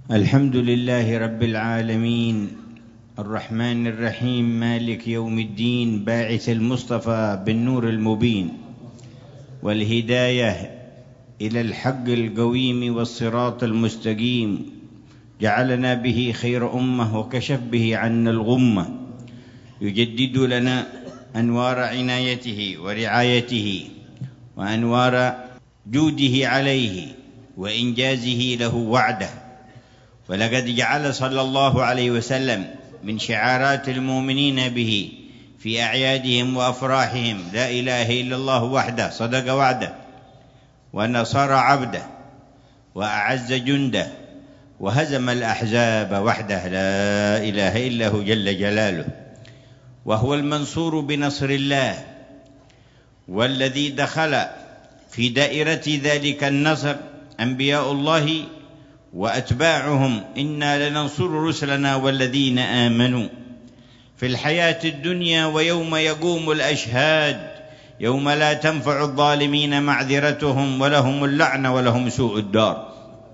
الحمد لله رب العالمين الرحمن الرحيم مالك يوم الدين باعث المصطفى بالنور المبين والهداية إلى الحق القويم والصراط المستقيم، جعلنا به خير أمة وكشف به عنا الغمة، يجدد لنا أنوار عنايته ورعايته وأنوار جوده عليه وإنجازه له وعده. ولقد جعل صلى الله عليه وسلم من شعارات المؤمنين به في أعيادهم وأفراحهم لا إله إلا الله وحده صدق وعده ونصر عبده وأعز جنده وهزم الأحزاب وحده لا إله إلا هو جل جلاله، وهو المنصور بنصر الله، والذي دخل في دائرة ذلك النصر أنبياء الله وأتباعهم: إنا لننصر رسلنا والذين آمنوا في الحياة الدنيا ويوم يقوم الأشهاد، يوم لا تنفع الظالمين معذرتهم ولهم اللعنة ولهم سوء الدار.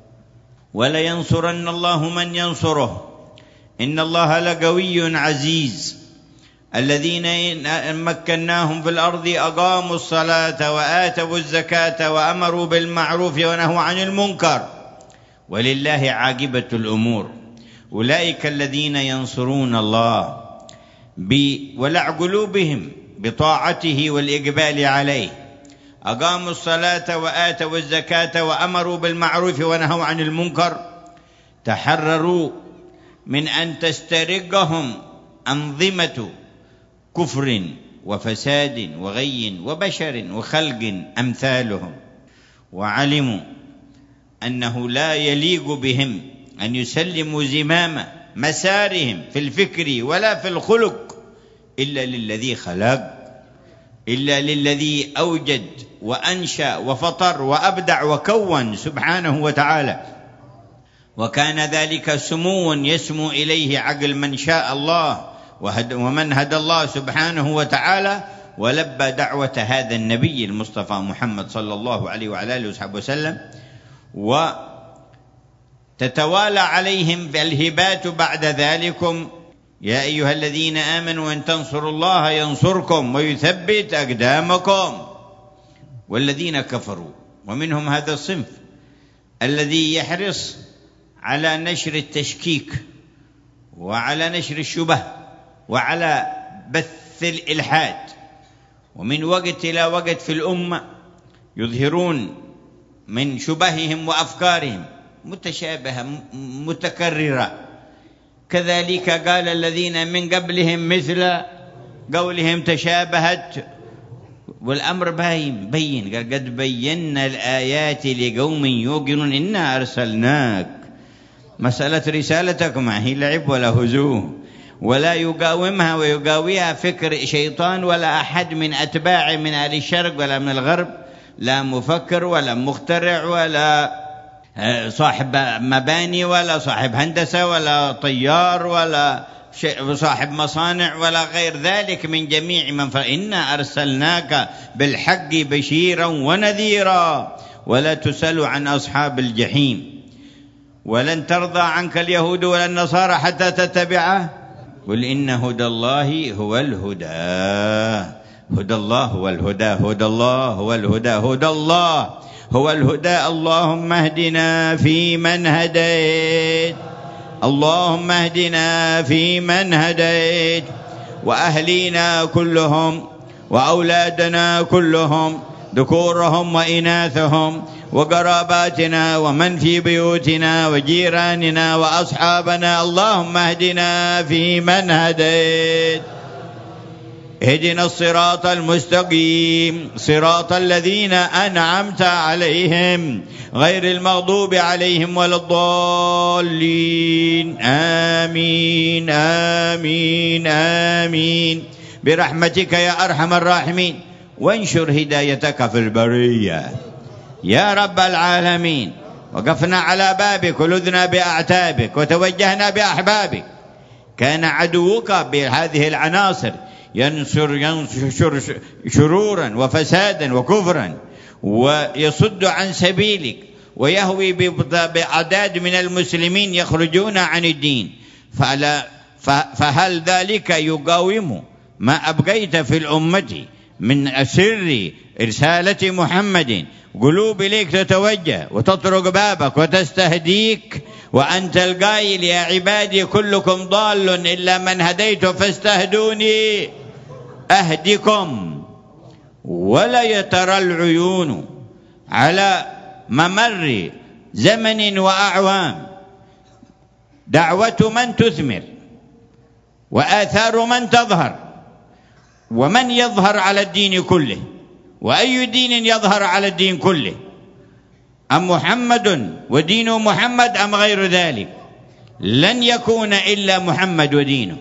ولينصرن الله من ينصره إن الله لقوي عزيز. الذين مكناهم في الأرض أقاموا الصلاة وآتوا الزكاة وأمروا بالمعروف ونهوا عن المنكر ولله عاقبة الأمور. أولئك الذين ينصرون الله بولع قلوبهم بطاعته والإقبال عليه، أقاموا الصلاة وآتوا الزكاة وأمروا بالمعروف ونهوا عن المنكر، تحرروا من أن تسترقهم أنظمة كفر وفساد وغي وبشر وخلق أمثالهم، وعلموا أنه لا يليق بهم أن يسلموا زمام مسارهم في الفكر ولا في الخلق إلا للذي خلق، إلا للذي أوجد وأنشأ وفطر وأبدع وكون سبحانه وتعالى. وكان ذلك سمو يسمو إليه عقل من شاء الله ومن هدى الله سبحانه وتعالى، ولبى دعوة هذا النبي المصطفى محمد صلى الله عليه وعلى آله وصحبه وسلم. وتتوالى عليهم الهبات بعد ذلكم: يا أيها الذين آمنوا إن تنصروا الله ينصركم ويثبت أقدامكم. والذين كفروا، ومنهم هذا الصنف الذي يحرص على نشر التشكيك وعلى نشر الشبه وعلى بث الإلحاد، ومن وقت إلى وقت في الأمة يظهرون من شبههم وأفكارهم متشابهة متكررة. كذلك قال الذين من قبلهم مثل قولهم تشابهت، والأمر بين قال: قد بينا الآيات لقوم يوقنون إنا أرسلناك. مسألة رسالتك ما هي لعب ولا هزوه، ولا يقاومها ويقاويها فكر شيطان ولا أحد من أتباع من أهل الشرق ولا من الغرب، لا مفكر ولا مخترع ولا صاحب مباني ولا صاحب هندسة ولا طيار ولا صاحب مصانع ولا غير ذلك من جميع من إنا أرسلناك بالحق بشيرا ونذيرا ولا تسأل عن أصحاب الجحيم. ولن ترضى عنك اليهود ولا النصارى حتى تتبعه، قل إن هدى الله هو الهدى. هدى الله هو الهدى، هدى الله هو الهدى، هدى الله هو الهدى. اللهم اهدنا فيمن هديت، اللهم اهدنا فيمن هديت، وأهلينا كلهم وأولادنا كلهم ذكورهم وإناثهم وقراباتنا ومن في بيوتنا وجيراننا وأصحابنا، اللهم اهدنا فيمن هديت. اهدنا الصراط المستقيم صراط الذين أنعمت عليهم غير المغضوب عليهم ولا الضالين. آمين آمين آمين برحمتك يا أرحم الراحمين. وانشر هدايتك في البرية يا رب العالمين. وقفنا على بابك ولذنا بأعتابك وتوجهنا بأحبابك. كان عدوك بهذه العناصر ينشر شرورا وفسادا وكفرا ويصد عن سبيلك ويهوي بأعداد من المسلمين يخرجون عن الدين، فهل ذلك يقاوم ما أبقيت في الأمة من سر رسالة محمد؟ قلوب إليك تتوجه وتطرق بابك وتستهديك، وأنت القائل يا عبادي كلكم ضال إلا من هديت فاستهدوني أهدكم. ولا يترى العيون على ممر زمن وأعوام دعوة من تثمر وآثار من تظهر، ومن يظهر على الدين كله، وأي دين يظهر على الدين كله، أم محمد ودين محمد أم غير ذلك؟ لن يكون إلا محمد ودينه،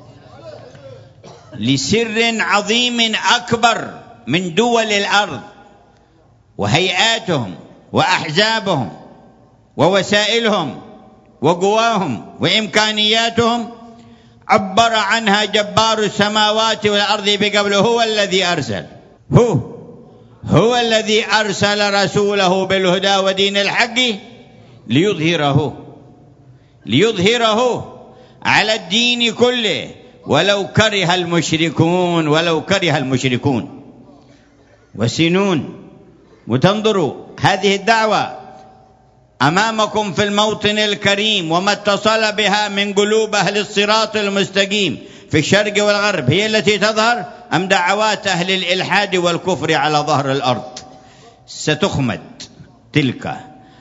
لسر عظيم أكبر من دول الأرض وهيئاتهم وأحزابهم ووسائلهم وقواهم وإمكانياتهم عبر عنها جبار السماوات والأرض بقوله هو الذي أرسل، هو الذي أرسل رسوله بالهدى ودين الحق ليظهره على الدين كله ولو كره المشركون وسنون. وتنظروا هذه الدعوة أمامكم في الموطن الكريم وما اتصل بها من قلوب أهل الصراط المستقيم في الشرق والغرب هي التي تظهر، أم دعوات أهل الإلحاد والكفر على ظهر الأرض؟ ستخمد تلك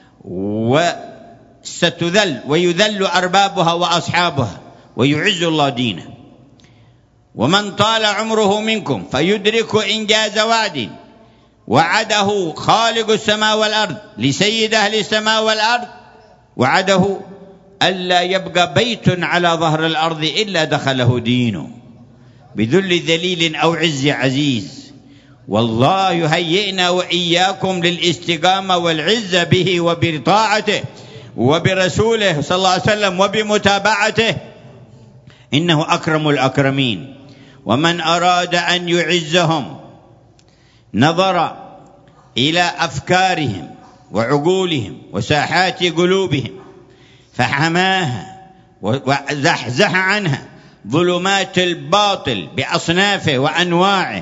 وستذل ويذل أربابها وأصحابها ويعز الله دينه. ومن طال عمره منكم فيدرك إنجاز وعد وعده خالق السماء والأرض لسيد أهل السماء والأرض، وعده ألا يبقى بيت على ظهر الأرض إلا دخله دينه بذل ذليل أو عز عزيز. والله يهيئنا وإياكم للاستقامة والعزة به وبطاعته وبرسوله صلى الله عليه وسلم وبمتابعته، إنه أكرم الأكرمين. ومن أراد أن يعزهم نظر إلى أفكارهم وعقولهم وساحات قلوبهم فحماها وزحزح عنها ظلمات الباطل بأصنافه وأنواعه،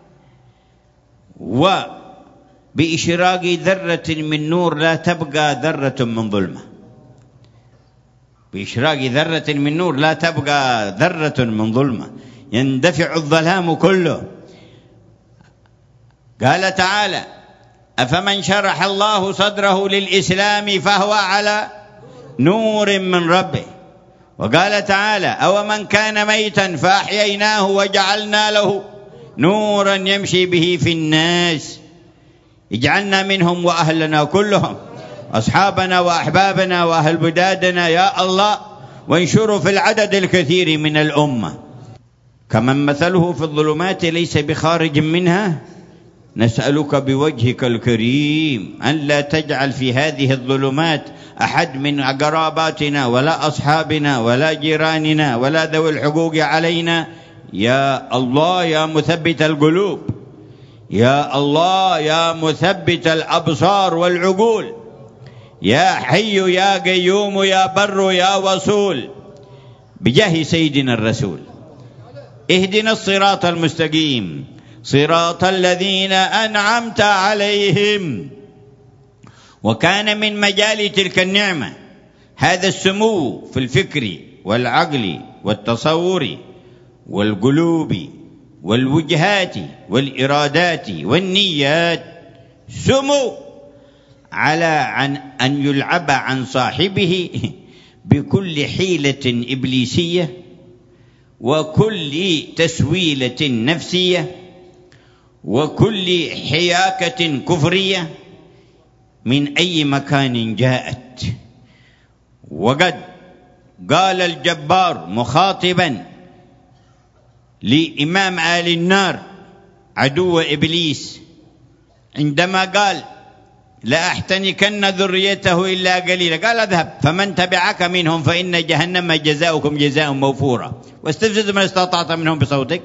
وبإشراق ذرة من نور لا تبقى ذرة من ظلمة، بإشراق ذرة من نور لا تبقى ذرة من ظلمة، يندفع الظلام كله. قال تعالى أفمن شرح الله صدره للإسلام فهو على نور من ربه. وقال تعالى أو من كان ميتا فأحييناه وجعلنا له نورا يمشي به في الناس. اجعلنا منهم وأهلنا كلهم، أصحابنا وأحبابنا وأهل بدادنا يا الله، وانشروا في العدد الكثير من الأمة. كمن مثله في الظلمات ليس بخارج منها، نسألك بوجهك الكريم أن لا تجعل في هذه الظلمات أحد من قراباتنا ولا أصحابنا ولا جيراننا ولا ذوي الحقوق علينا. يا الله يا مثبت القلوب، يا الله يا مثبت الأبصار والعقول، يا حي يا قيوم يا بر يا وصول، بجاه سيدنا الرسول اهدنا الصراط المستقيم صراط الذين أنعمت عليهم. وكان من مجال تلك النعمة هذا السمو في الفكر والعقل والتصور والقلوب والوجهات والإرادات والنيات، سمو على أن يلعب عن صاحبه بكل حيلة إبليسية وكل تسويلة نفسية وكل حياكة كفرية من أي مكان جاءت. وقد قال الجبار مخاطبا لإمام آل النار عدو إبليس عندما قال لا أحتنكن ذريته إلا قليلا، قال اذهب فمن تبعك منهم فإن جهنم جزاؤكم جزاء موفورا، واستفزز من استطعت منهم بصوتك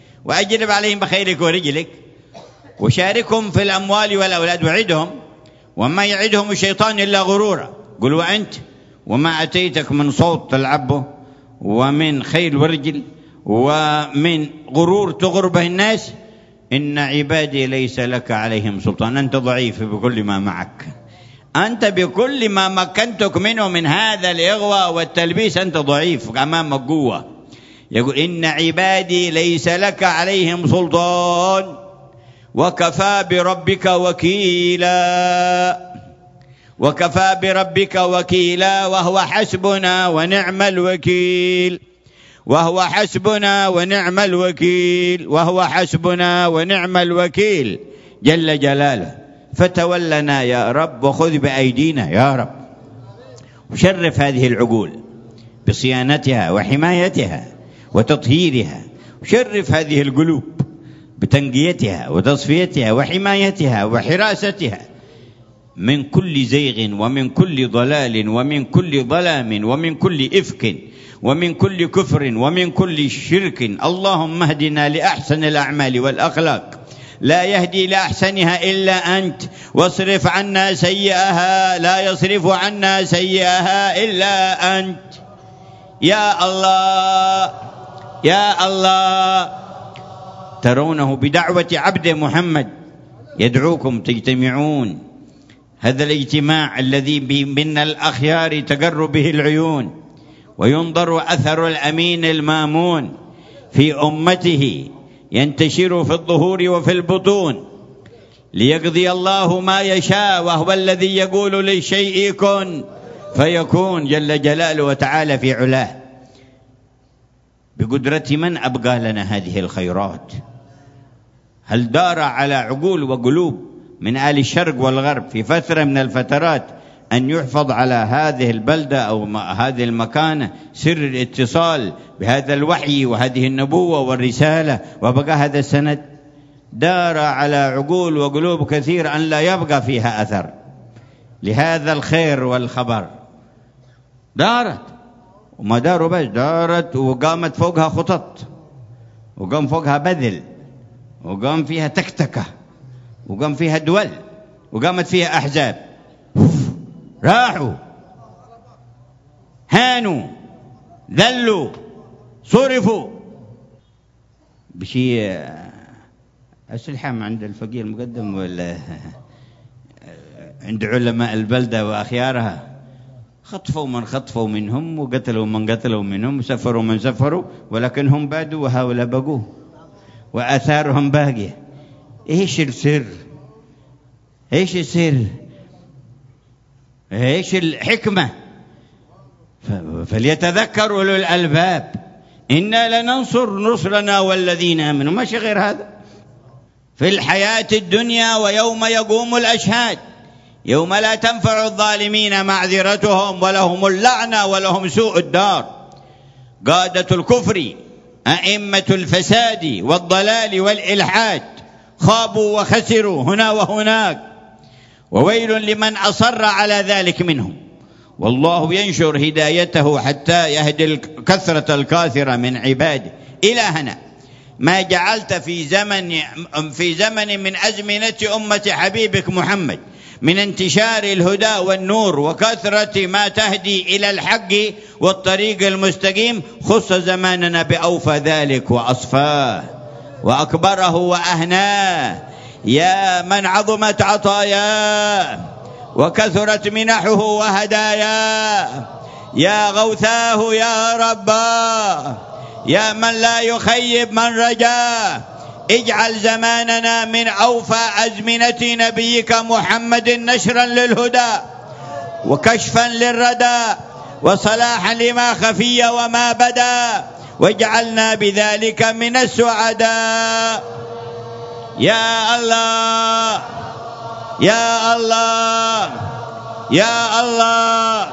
وأجلب عليهم بخيلك ورجلك وشاركهم في الأموال والأولاد وعدهم وما يعدهم الشيطان إلا غرورا. قل وأنت وما أتيتك من صوت تلعبه، ومن خيل ورجل، ومن غرور تغر به الناس، إن عبادي ليس لك عليهم سلطان. أنت ضعيف بكل ما معك، أنت بكل ما مكنتك منه من هذا الإغواء والتلبيس، أنت ضعيف أمامك قوة. يقول إن عبادي ليس لك عليهم سلطان وكفى بربك وكيلا، وكفى بربك وكيلا، وهو حسبنا ونعم الوكيل، وهو حسبنا ونعم الوكيل، وهو حسبنا ونعم الوكيل جل جلاله. فتولنا يا رب وخذ بأيدينا يا رب، وشرف هذه العقول بصيانتها وحمايتها وتطهيرها، وشرف هذه القلوب بتنقيتها وتصفيتها وحمايتها وحراستها من كل زيغ ومن كل ضلال ومن كل ظلام ومن كل إفك ومن كل كفر ومن كل شرك. اللهم اهدنا لأحسن الأعمال والأخلاق، لا يهدي لأحسنها إلا أنت، واصرف عنا سيئها، لا يصرف عنا سيئها إلا أنت. يا الله يا الله، ترونه بدعوة عبد محمد يدعوكم تجتمعون، هذا الاجتماع الذي من الأخيار تقر به العيون، وينظر أثر الأمين المامون في أمته ينتشر في الظهور وفي البطون، ليقضي الله ما يشاء، وهو الذي يقول للشيء كن فيكون جل جلاله وتعالى في علاه. بقدرة من أبقى لنا هذه الخيرات؟ هل دار على عقول وقلوب من آل الشرق والغرب في فترة من الفترات أن يحفظ على هذه البلدة أو هذه المكانة سر الاتصال بهذا الوحي وهذه النبوة والرسالة، وبقى هذا السند؟ دار على عقول وقلوب كثير أن لا يبقى فيها أثر لهذا الخير والخبر. دارت، وما داروا بس، دارت وقامت فوقها خطط، وقام فوقها بذل، وقام فيها تكتكة، وقام فيها دول، وقامت فيها أحزاب. راحوا، هانوا، ذلوا، صرفوا بشيء. السلحام عند الفقيه المقدم ولا عند علماء البلدة وأخيارها؟ خطفوا من خطفوا منهم، وقتلوا من قتلوا منهم، وسفروا من سفروا، ولكنهم بادوا وهؤلاء بقوا، وآثارهم باقية. إيش السر؟ إيش السر؟ إيش الحكمة؟ فليتذكر أولو الألباب، إنا لننصر نصرنا والذين آمنوا. ماشي غير هذا في الحياة الدنيا ويوم يقوم الأشهاد، يوم لا تنفع الظالمين معذرتهم ولهم اللعنة ولهم سوء الدار. قادة الكفر، أئمة الفساد والضلال والإلحاد خابوا وخسروا هنا وهناك، وويل لمن أصر على ذلك منهم. والله ينشر هدايته حتى يهدي الكثرة الكاثرة من عباده. إلهنا ما جعلت في زمن من أزمنة أمة حبيبك محمد من انتشار الهدى والنور وكثرة ما تهدي إلى الحق والطريق المستقيم، خص زماننا بأوفى ذلك وأصفاه وأكبره وأهناه، يا من عظمت عطاياه وكثرت منحه وهداياه، يا غوثاه يا رباه، يا من لا يخيب من رجاه. اجعل زماننا من أوفى أزمنة نبيك محمد نشرا للهدى وكشفا للردى وصلاحا لما خفي وما بدا، واجعلنا بذلك من السعداء. يا الله يا الله يا الله.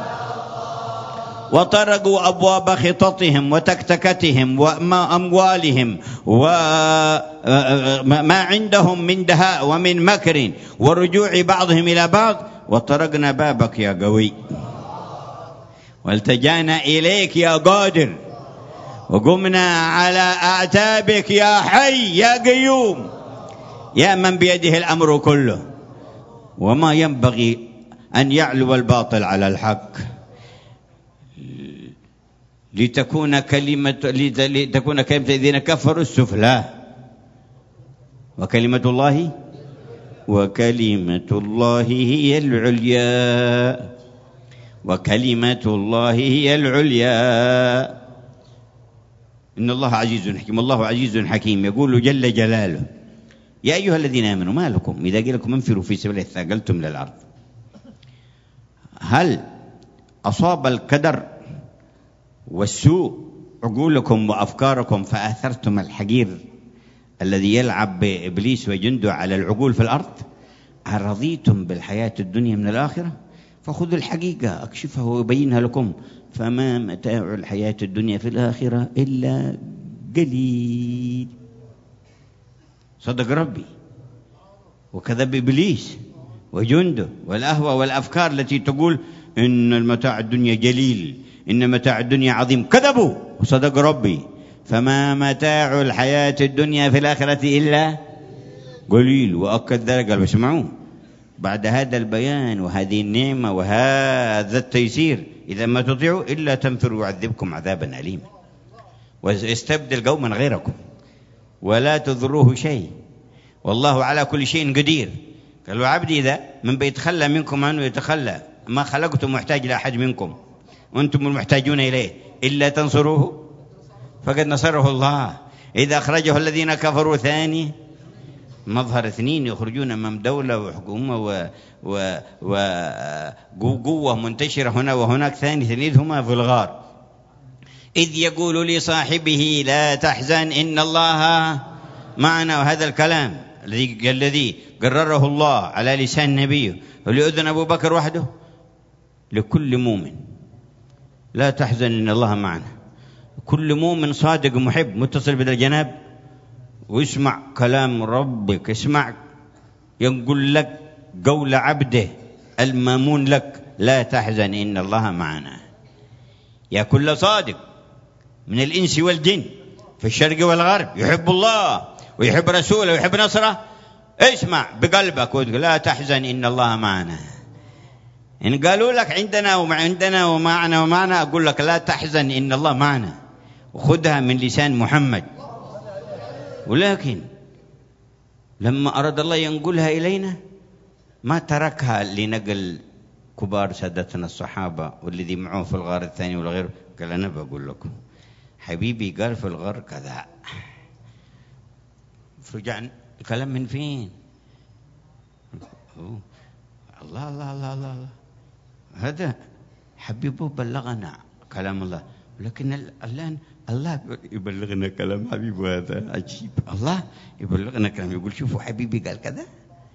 وطرقوا أبواب خططهم وتكتكتهم وأموالهم وما عندهم من دهاء ومن مكر ورجوع بعضهم إلى بعض، وطرقنا بابك يا قوي، والتجانا إليك يا قادر، وقمنا على أعتابك يا حي يا قيوم، يا من بيده الأمر كله. وما ينبغي أن يعلو الباطل على الحق، لتكون كلمة الذين كفروا السفلى، وكلمة الله هي العليا، وكلمة الله هي العليا. إن الله عزيز حكيم، الله عزيز حكيم. يقول جل جلاله: يا أيها الذين آمنوا ما لكم إذا قيل لكم انفروا في سبيل الله اثاقلتم للأرض. هل أصاب القدر والسوء عقولكم وأفكاركم فآثرتم الحقير الذي يلعب بإبليس وجنده على العقول في الأرض؟ رضيتم بالحياة الدنيا من الآخرة؟ فخذوا الحقيقة أكشفها وأبينها لكم، فما متاع الحياة الدنيا في الآخرة إلا قليل. صدق ربي. وكذب إبليس وجنده والأهوى والأفكار التي تقول إن المتاع الدنيا جليل، إن متاع الدنيا عظيم. كذبوا وصدق ربي. فما متاع الحياة الدنيا في الآخرة إلا قليل. وأكد ذلك قال: اسمعوا بعد هذا البيان وهذه النعمة وهذا التيسير إذا ما تطيعوا إلا تنفروا يعذبكم عذابا أليما ويستبدل قوما غيركم ولا تضروه شيء والله على كل شيء قدير. قالوا: عبدي إذا من بيتخلى منكم عنه يتخلى، ما خلقتم محتاج لأحد منكم وأنتم المحتاجون إليه، إلا تنصروه فقد نصره الله. إذا أخرجه الذين كفروا ثاني مظهر اثنين، يخرجون أمام دولة وحكومة وقوة منتشرة هنا وهناك، ثاني ثليثهما في الغار. إذ يقول لصاحبه لا تحزن إن الله معنا. وهذا الكلام الذي قرره الله على لسان نبيه ولأذن أبو بكر وحده لكل مؤمن: لا تحزن إن الله معنا. كل مؤمن صادق محب متصل بالجناب واسمع كلام ربك، اسمع يقول لك قول عبده المامون لك: لا تحزن إن الله معنا. يا كل صادق من الإنس والجن في الشرق والغرب يحب الله ويحب رسوله ويحب نصره، اسمع بقلبك وتقول: لا تحزن إن الله معنا. إن قالوا لك عندنا وعندنا ومعنا أقول لك: لا تحزن إن الله معنا، وخذها من لسان محمد. ولكن لما أراد الله ينقلها إلينا ما تركها لنقل كبار سادتنا الصحابة والذي معه في الغار الثاني ولا غيره. قال: أنا بقول لكم حبيبي قال في الغار كذا. فرجع الكلام من فين؟ الله الله الله الله، هذا حبيبه بلغنا كلام الله. لكن الآن الله يبلغنا كلام حبيبه، هذا عجيب. الله يبلغنا كلام، يقول: شوفوا حبيبي قال كذا.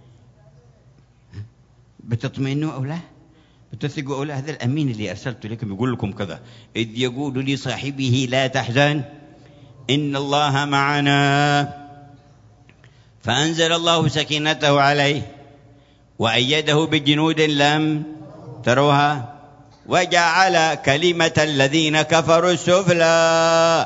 بتطمئنوا أو لا؟ بتثقوا أو لا؟ هذا الأمين اللي أرسلت لكم يقول لكم كذا. إذ يقول لصاحبه لا تحزن إن الله معنا، فأنزل الله سكينته عليه وأيده بجنود لم تروها وجعل كلمة الذين كفروا السفلى.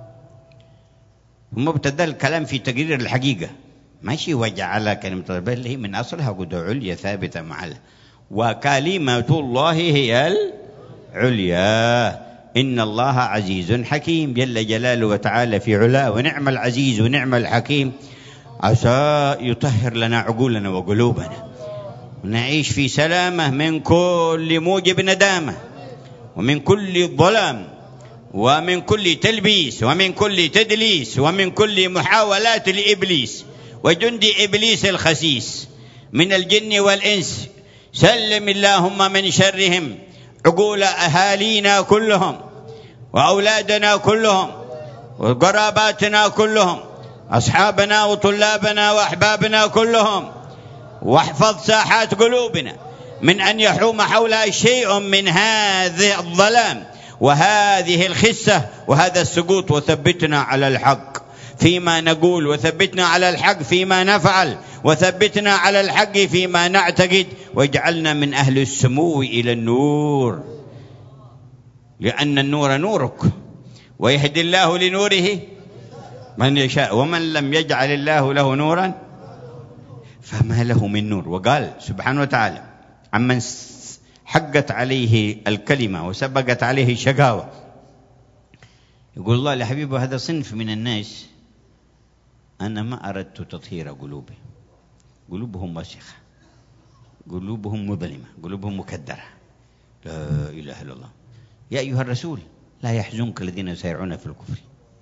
مبتدأ الكلام في تقرير الحقيقة، ماشي وجعل كلمة الله، اللي هي من أصلها قد عليا ثابتة معها. وكلمة الله هي العليا. إن الله عزيز حكيم جل جلاله وتعالى في علاه. ونعم العزيز ونعم الحكيم، عسى يطهر لنا عقولنا وقلوبنا ونعيش في سلامة من كل موجب ندامة ومن كل ظلام ومن كل تلبيس ومن كل تدليس ومن كل محاولات لإبليس وجند إبليس الخسيس من الجن والإنس. سلم اللهم من شرهم عقول أهالينا كلهم وأولادنا كلهم وقراباتنا كلهم، أصحابنا وطلابنا وأحبابنا كلهم. واحفظ ساحات قلوبنا من أن يحوم حولها شيء من هذا الظلام وهذه الخسة وهذا السقوط. وثبتنا على الحق فيما نقول، وثبتنا على الحق فيما نفعل، وثبتنا على الحق فيما نعتقد، واجعلنا من أهل السمو إلى النور، لأن النور نورك ويهدي الله لنوره من يشاء، ومن لم يجعل الله له نورا فما له من نور. وقال سبحانه وتعالى عمن حقت عليه الكلمة وسبقت عليه الشقاوة، يقول الله لحبيبه هذا صنف من الناس أنا ما أردت تطهير قلوبهم، قلوبهم وسخة، قلوبهم مظلمة، قلوبهم مكدرة، لا إله إلا الله. يا أيها الرسول لا يحزنك الذين يسارعون في الكفر،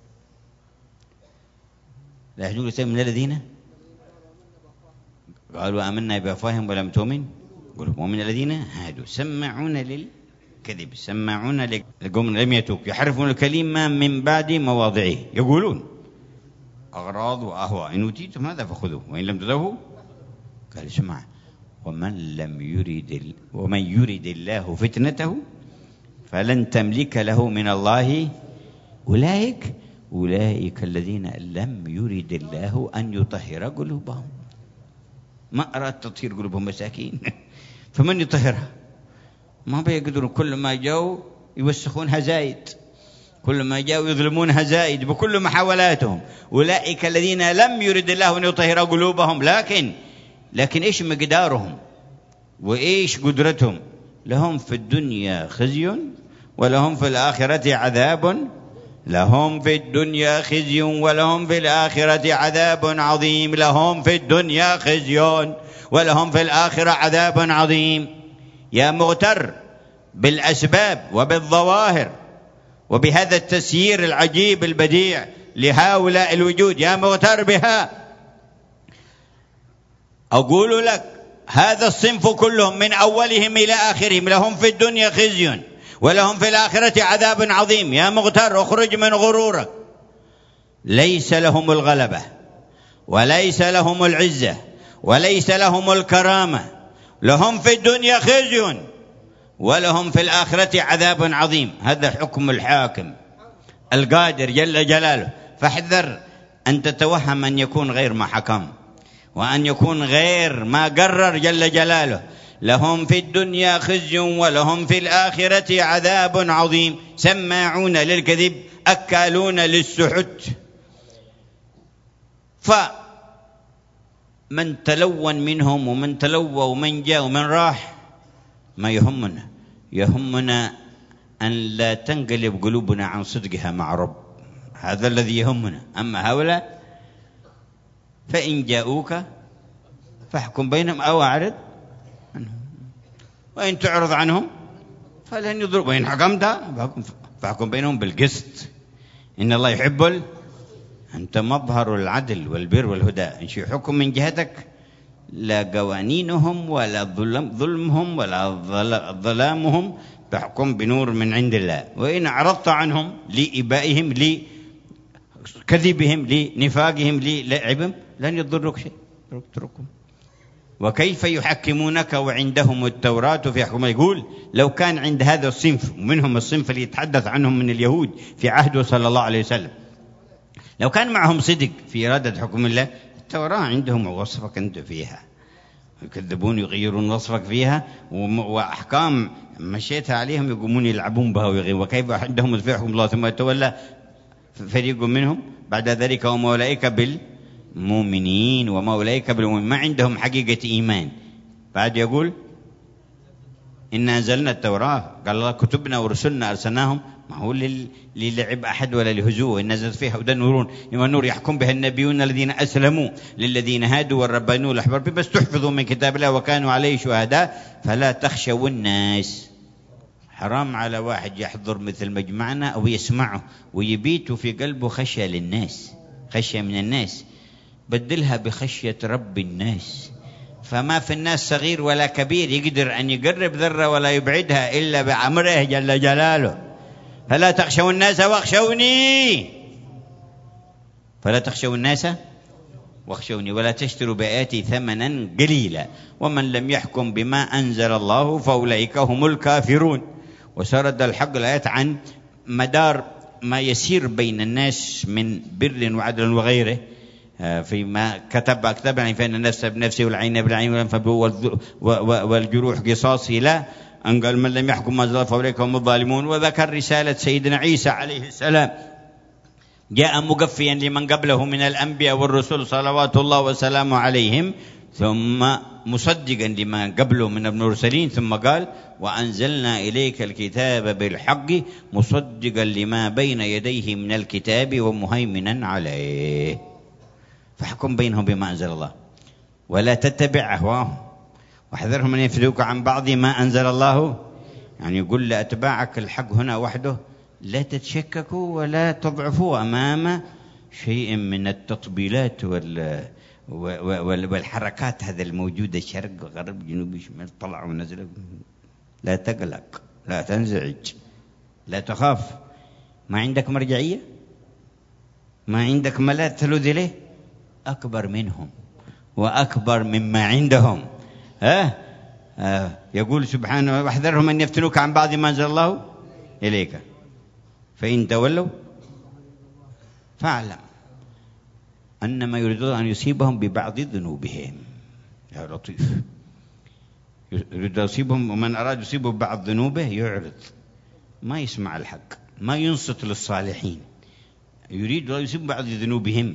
لا يحزنك من الذين قالوا آمنا بأفواههم ولم تؤمن قلوبهم، ومن الذين هادوا سماعون للكذب سماعون لقوم لم يتوب يحرفون الكلمة من بعد مواضعه، يقولون أغراض وأهواء، إن أوتيتم هذا فخذوه وإن لم تؤتوه. قال اسمع، ومن يرد الله فتنته فلن تملك له من الله أولئك الذين لم يرد الله أن يطهر قلوبهم. ما أراد تطهير قلوبهم مساكين فمن يطهرها؟ ما بيقدروا، كل ما جاءوا يوسخونها زايد، كل ما جاءوا يظلمونها زايد بكل محاولاتهم. أولئك الذين لم يرد الله أن يطهر قلوبهم، لكن إيش مقدارهم وإيش قدرتهم؟ لهم في الدنيا خزي ولهم في الآخرة عذاب، لهم في الدنيا خزي ولهم في الآخرة عذاب عظيم، لهم في الدنيا خزي ولهم في الآخرة عذاب عظيم. يا مغتر بالأسباب وبالظواهر وبهذا التسيير العجيب البديع لهؤلاء الوجود، يا مغتر بها، أقول لك هذا الصنف كلهم من أولهم إلى آخرهم لهم في الدنيا خزي ولهم في الآخرة عذاب عظيم. يا مغتر اخرج من غرورك، ليس لهم الغلبة وليس لهم العزة وليس لهم الكرامة، لهم في الدنيا خزي ولهم في الآخرة عذاب عظيم. هذا حكم الحاكم القادر جل جلاله، فاحذر أن تتوهم أن يكون غير ما حكم وأن يكون غير ما قرر جل جلاله. لهم في الدنيا خزي ولهم في الآخرة عذاب عظيم، سماعون للكذب أكالون للسحت. فمن تلون منهم ومن تلوى ومن جاء ومن راح ما يهمنا أن لا تنقلب قلوبنا عن صدقها مع رب، هذا الذي يهمنا. أما هؤلاء فإن جاءوك فاحكم بينهم أو أعرض عنهم، وإن تعرض عنهم فلن يضروا، وإن حكمت فاحكم بينهم بالقسط، إن الله يحب أنت مظهر العدل والبر والهدى. إن شيء حكم من جهتك لا قوانينهم ولا ظلمهم ولا ظلامهم، تحكم بنور من عند الله. وإن أعرضت عنهم لإبائهم لكذبهم لنفاقهم للعبهم لن يضرك شيء، اتركهم. وكيف يحكمونك وعندهم التوراة فيحكمون؟ يقول لو كان عند هذا الصنف، ومنهم الصنف اللي يتحدث عنهم من اليهود في عهده صلى الله عليه وسلم، لو كان معهم صدق في إرادة حكم الله، التوراة عندهم وصفك أنت فيها، يكذبون يغيرون وصفك فيها، وأحكام مشيتها عليهم يقومون يلعبون بها ويغيرون. وكيف عندهم في حكم الله ثم يتولى فريق منهم بعد ذلك وما أولئك بالمؤمنين وما أولئك بالمؤمنين، ما عندهم حقيقة إيمان. بعد يقول إنا أنزلنا التوراة، قال الله كتبنا ورسلنا أرسلناهم، ما هو للعب أحد ولا لهزوه، إن نزلت فيها هدى ونور يحكم بها النبيون الذين أسلموا للذين هادوا والربانيون والأحبار بما استحفظوا من كتاب الله وكانوا عليه شهداء فلا تخشوا الناس. حرام على واحد يحضر مثل مجمعنا أو يسمعه ويبيت في قلبه خشية للناس، خشية من الناس، بدلها بخشية رب الناس. فما في الناس صغير ولا كبير يقدر أن يقرب ذرة ولا يبعدها إلا بأمره جل جلاله. فلا تخشوا الناس واخشوني، فلا تخشوا الناس واخشوني ولا تشتروا بآياتي ثمنا قليلا ومن لم يحكم بما أنزل الله فأولئك هم الكافرون. وسرد الحق الآيات عن مدار ما يسير بين الناس من بر وعدل وغيره، فيما كتبنا فإن النفس بنفسه والعين بالعين والأنف والجروح قصاص، لا أن قال من لم يحكم ما أنزل الله فأولئك هم الظالمون. وذكر رسالة سيدنا عيسى عليه السلام جاء مقفيا لمن قبله من الأنبياء والرسل صلوات الله وسلامه عليهم ثم مصدقا لما قبله من المرسلين، ثم قال وأنزلنا إليك الكتاب بالحق مصدقا لما بين يديه من الكتاب ومهيمنا عليه، فاحكم بينهم بما أنزل الله ولا تتبع أهواهم واحذرهم أن يفتنوك عن بعض ما أنزل الله. يعني يقول لأتباعك الحق هنا وحده، لا تتشككوا ولا تضعفوا أمام شيء من التطبيلات والحركات هذا الموجودة، شرق غرب جنوب شمال طلع ونزل. لا تقلق، لا تنزعج، لا تخاف. ما عندك مرجعية، ما عندك ملاذ تلوذ إليه أكبر منهم وأكبر مما عندهم. يقول سبحانه واحذرهم أن يفتنوك عن بعض ما أنزل الله إليك فإن تولوا فاعلم أنما يريدون أن يصيبهم ببعض ذنوبهم. يا لطيف، يريد يصيبهم، ومن أراد يصيبه ببعض ذنوبه يعرض، ما يسمع الحق، ما ينصت للصالحين، يريد أن يصيب بعض ذنوبهم.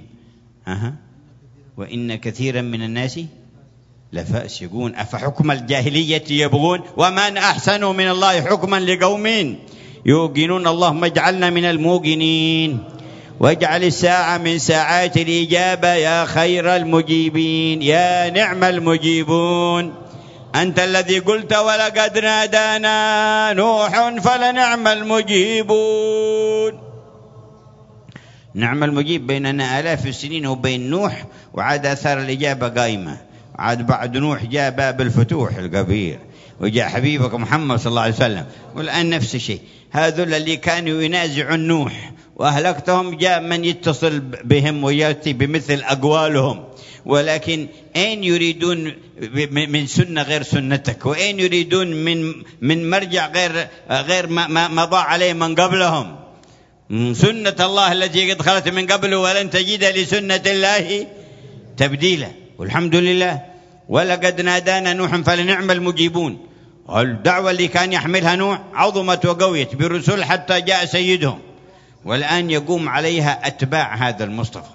وإن كثيرا من الناس لفاسقون أفحكم الجاهلية يبغون ومن أحسن من الله حكما لقوم يوقنون. اللهم اجعلنا من الموقنين واجعل الساعة من ساعات الإجابة يا خير المجيبين يا نعم المجيبون. أنت الذي قلت ولقد نادانا نوح فلنعم المجيبون. نعم المجيب بيننا آلاف السنين وبين نوح، وعاد أثار الإجابة قائمة. عاد بعد نوح جاء باب الفتوح الكبير، وجاء حبيبك محمد صلى الله عليه وسلم، والآن نفس الشيء. هذول اللي كانوا ينازعون نوح وأهلكتهم، جاء من يتصل بهم ويأتي بمثل أقوالهم، ولكن أين يريدون من سنة غير سنتك، وأين يريدون من مرجع غير ما ضاع عليه من قبلهم. سنة الله التي قد خلت من قبل ولن تجد لسنة الله تبديلا. والحمد لله ولقد نادانا نوح فلنعم المجيبون. الدعوة اللي كان يحملها نوح عظمت وقويت بالرسل حتى جاء سيدهم، والآن يقوم عليها أتباع هذا المصطفى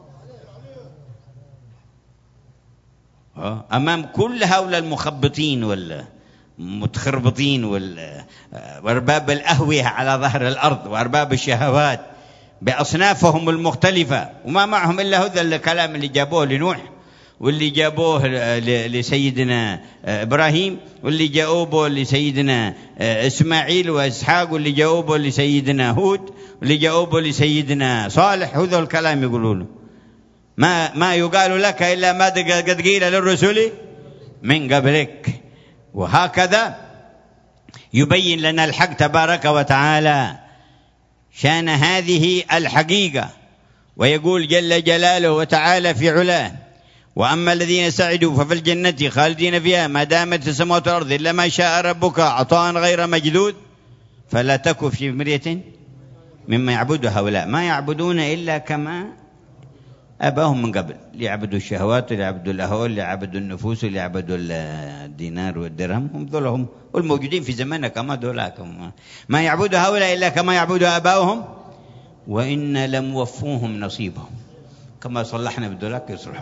أمام كل هؤلاء المخبطين والمتخربطين وأرباب الأهوية على ظهر الأرض وأرباب الشهوات بأصنافهم المختلفة، وما معهم إلا هذا الكلام اللي جابوه لنوح، واللي جابوه لسيدنا إبراهيم، واللي جاوبوه لسيدنا إسماعيل وإسحاق، واللي جاوبوه لسيدنا هود، واللي جاوبوه لسيدنا صالح. هذا الكلام يقولوا له ما يقال لك إلا ما قد قيل للرسل من قبلك. وهكذا يبين لنا الحق تبارك وتعالى شان هذه الحقيقة، ويقول جل جلاله وتعالى في علاه وأما الذين سعدوا ففي الجنة خالدين فيها ما دامت السماوات والأرض إلا ما شاء ربك عطاء غير مجدود فلا تك في مرية مما يعبد هؤلاء، ما يعبدون إلا كما أباهم من قبل، ليعبدوا الشهوات، ليعبدوا الأهواء، ليعبدوا النفوس، ليعبدوا الدينار والدرهم. هم ذولهم والموجودين في زماننا كما دولاكم، ما يعبد هؤلاء إلا كما يعبد آباؤهم وإن لم وفوهم نصيبهم، كما صلحنا بالدولاك يصلح،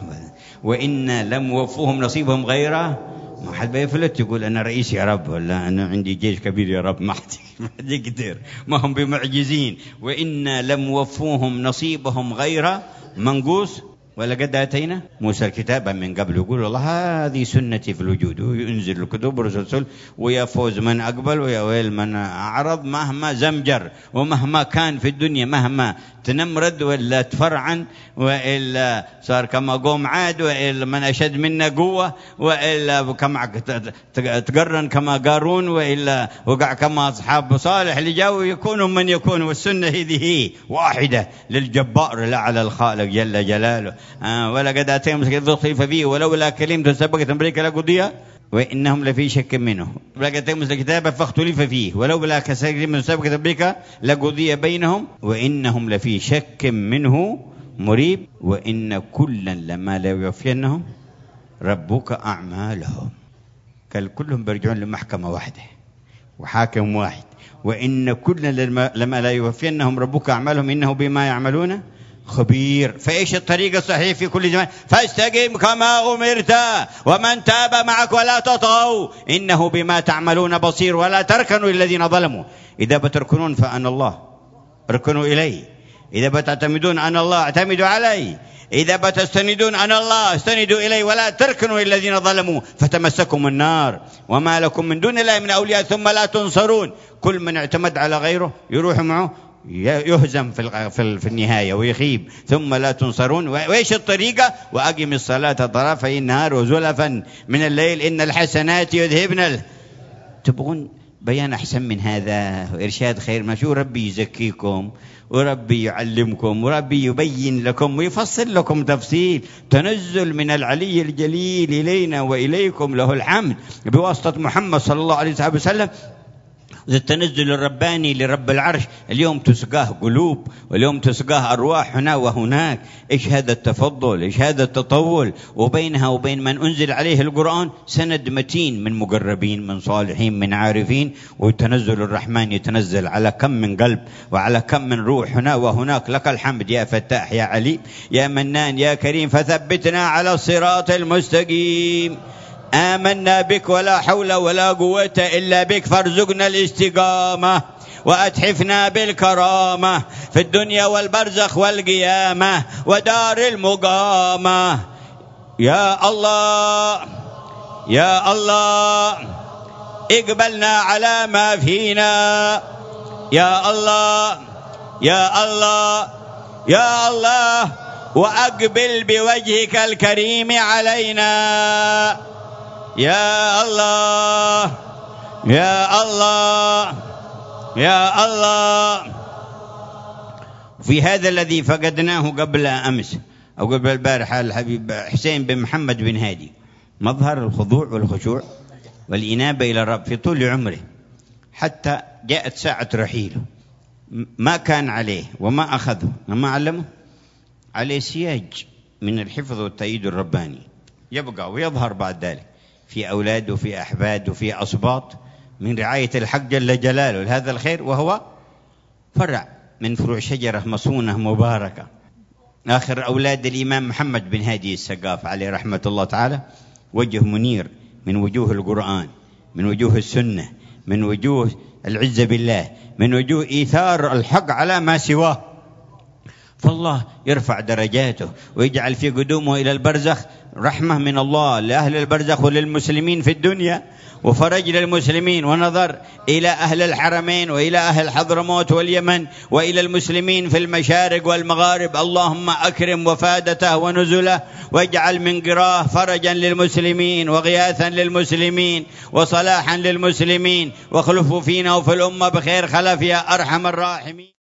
وإن لم وفوهم نصيبهم غير ما حد بيفلت يقول أنا رئيس يا رب، ولا أنا عندي جيش كبير يا رب، ما حد يقدر، ما هم بمعجزين. وإن لم وفوهم نصيبهم غير منقوص ولقد آتينا موسى الكتاب من قبل. يقول الله هذه سنتي في الوجود، وينزل الكتب والرسل، ويفوز من أقبل ويا ويل من أعرض، مهما زمجر ومهما كان في الدنيا، مهما تنمرد ولا تفرعن وإلا صار كما قوم عاد، وإلا من أشد منا قوة، وإلا كما تقرن كما قارون، وإلا وقع كما أصحاب صالح اللي جاءوا يكونوا من يكون. والسنة هذه واحدة للجبار الأعلى الخالق جل جلاله. ولقد آتيهم الكتاب فيه ولولا كلمة سبقت من ربك لقضي وإنهم لفي شك منه. ولقد آتيهم الكتاب فاختلف فيه ولولا كلمة سبقت من ربك لقضي بينهم وإنهم لفي شك منه مريب. وإن كلا لما لا يوفينهم ربك أعمالهم. قال كلهم بيرجعون لمحكمة واحدة وحاكم واحد. وإن كلا لما لا يوفينهم ربك أعمالهم إنه بما يعملون خبير. فإيش الطريق الصحيح في كل زمان؟ فاستقم كما أمرت ومن تاب معك ولا تطغوا إنه بما تعملون بصير ولا تركنوا الذين ظلموا. إذا بتركنون فأنا الله، اركنوا إلي. إذا بتعتمدون أنا الله، اعتمدوا علي. إذا بتستندون أنا الله، استندوا إلي ولا تركنوا الذين ظلموا فتمسكم النار وما لكم من دون الله من أولياء ثم لا تنصرون. كل من اعتمد على غيره يروح معه يهزم في النهاية ويخيب. ثم لا تنصرون. وإيش الطريقة؟ وأقم الصلاة طرفي النهار وزلفا من الليل إن الحسنات يذهبن. تبغون بيان أحسن من هذا وإرشاد خير ما شو؟ ربي يزكيكم وربي يعلمكم وربي يبين لكم ويفصل لكم تفصيل. تنزل من العلي الجليل إلينا وإليكم له الحمد بواسطة محمد صلى الله عليه وسلم. التنزل الرباني لرب العرش اليوم تسقاه قلوب واليوم تسقاه أرواح هنا وهناك. إيش هذا التفضل؟ إيش هذا التطول؟ وبينها وبين من أنزل عليه القرآن سند متين من مقربين من صالحين من عارفين. وتنزل الرحمن يتنزل على كم من قلب وعلى كم من روح هنا وهناك. لك الحمد يا فتاح يا علي يا منان يا كريم فثبتنا على الصراط المستقيم. آمنا بك ولا حول ولا قوة إلا بك فارزقنا الاستقامة وأتحفنا بالكرامة في الدنيا والبرزخ والقيامة ودار المقامة. يا الله يا الله اقبلنا على ما فينا. يا الله يا الله يا الله وأقبل بوجهك الكريم علينا. يا الله يا الله يا الله. في هذا الذي فقدناه قبل أمس أو قبل البارحة الحبيب حسين بن محمد بن هادي مظهر الخضوع والخشوع والإنابة إلى الرب في طول عمره حتى جاءت ساعة رحيله. ما كان عليه وما أخذه وما علمه عليه سياج من الحفظ والتأييد الرباني يبقى ويظهر بعد ذلك في أولاد وفي أحفاد وفي أصباط من رعاية الحق جل جلاله لهذا الخير. وهو فرع من فروع شجرة مصونة مباركة. آخر أولاد الإمام محمد بن هادي السقاف عليه رحمة الله تعالى وجه منير من وجوه القرآن من وجوه السنة من وجوه العزة بالله من وجوه إيثار الحق على ما سواه. فالله يرفع درجاته ويجعل في قدومه إلى البرزخ رحمة من الله لأهل البرزخ وللمسلمين في الدنيا وفرج للمسلمين. ونظر إلى أهل الحرمين وإلى أهل حضرموت واليمن وإلى المسلمين في المشارق والمغارب. اللهم أكرم وفادته ونزله واجعل من قراه فرجا للمسلمين وغياثا للمسلمين وصلاحا للمسلمين واخلفه فينا وفي الأمة بخير خلف يا أرحم الراحمين.